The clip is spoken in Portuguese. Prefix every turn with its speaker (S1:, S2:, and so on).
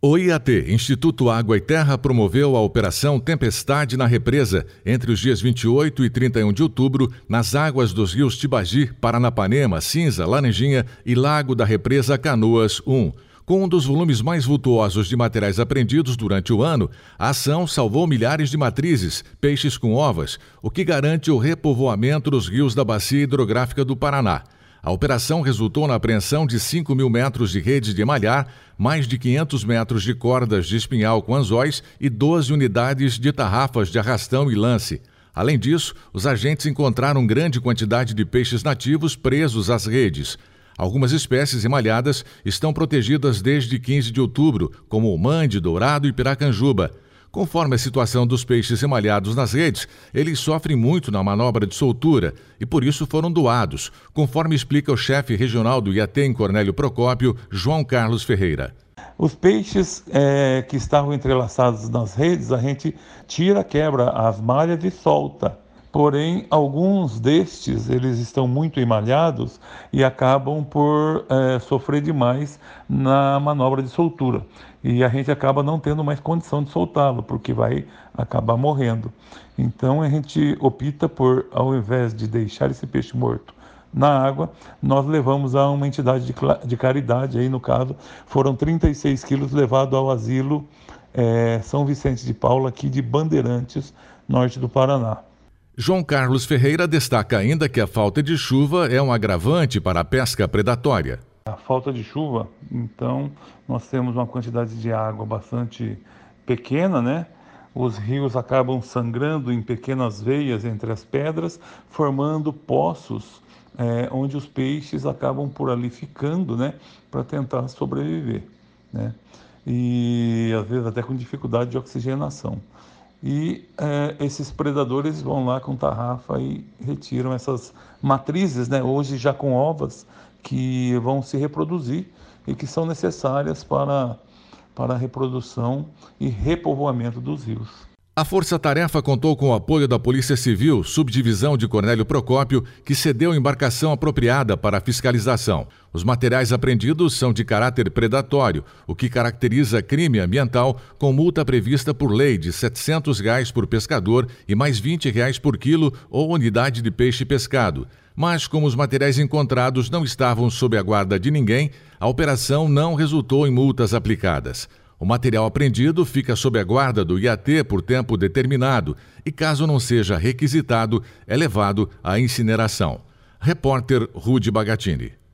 S1: O IAT, Instituto Água e Terra, promoveu a Operação Tempestade na Represa entre os dias 28 e 31 de outubro nas águas dos rios Tibagi, Paranapanema, Cinza, Laranjinha e Lago da Represa Canoas 1. Com um dos volumes mais vultuosos de materiais apreendidos durante o ano, a ação salvou milhares de matrizes, peixes com ovas, o que garante o repovoamento dos rios da Bacia Hidrográfica do Paraná. A operação resultou na apreensão de 5.000 metros de redes de malhar, mais de 500 metros de cordas de espinhal com anzóis e 12 unidades de tarrafas de arrastão e lance. Além disso, os agentes encontraram grande quantidade de peixes nativos presos às redes. Algumas espécies emalhadas estão protegidas desde 15 de outubro, como o mande, dourado e piracanjuba. Conforme a situação dos peixes emalhados nas redes, eles sofrem muito na manobra de soltura e por isso foram doados, conforme explica o chefe regional do IAT em Cornélio Procópio, João Carlos Ferreira.
S2: Os peixes que estavam entrelaçados nas redes, a gente tira, quebra as malhas e solta. Porém, alguns destes, eles estão muito emalhados e acabam por sofrer demais na manobra de soltura. E a gente acaba não tendo mais condição de soltá-lo, porque vai acabar morrendo. Então, a gente opta por, ao invés de deixar esse peixe morto na água, nós levamos a uma entidade de caridade, aí no caso, foram 36 quilos levados ao asilo São Vicente de Paula, aqui de Bandeirantes, norte do Paraná.
S1: João Carlos Ferreira destaca ainda que a falta de chuva é um agravante para a pesca predatória.
S2: A falta de chuva, então, nós temos uma quantidade de água bastante pequena, né? Os rios acabam sangrando em pequenas veias entre as pedras, formando poços onde os peixes acabam por ali ficando, né? Para tentar sobreviver, né? E às vezes até com dificuldade de oxigenação. E esses predadores vão lá com tarrafa e retiram essas matrizes, né, hoje já com ovas, que vão se reproduzir e que são necessárias para a reprodução e repovoamento dos rios.
S1: A Força Tarefa contou com o apoio da Polícia Civil, subdivisão de Cornélio Procópio, que cedeu embarcação apropriada para a fiscalização. Os materiais apreendidos são de caráter predatório, o que caracteriza crime ambiental, com multa prevista por lei de R$ 700 por pescador e mais R$ 20 por quilo ou unidade de peixe pescado. Mas, como os materiais encontrados não estavam sob a guarda de ninguém, a operação não resultou em multas aplicadas. O material apreendido fica sob a guarda do IAT por tempo determinado e, caso não seja requisitado, é levado à incineração. Repórter Rudy Bagatini.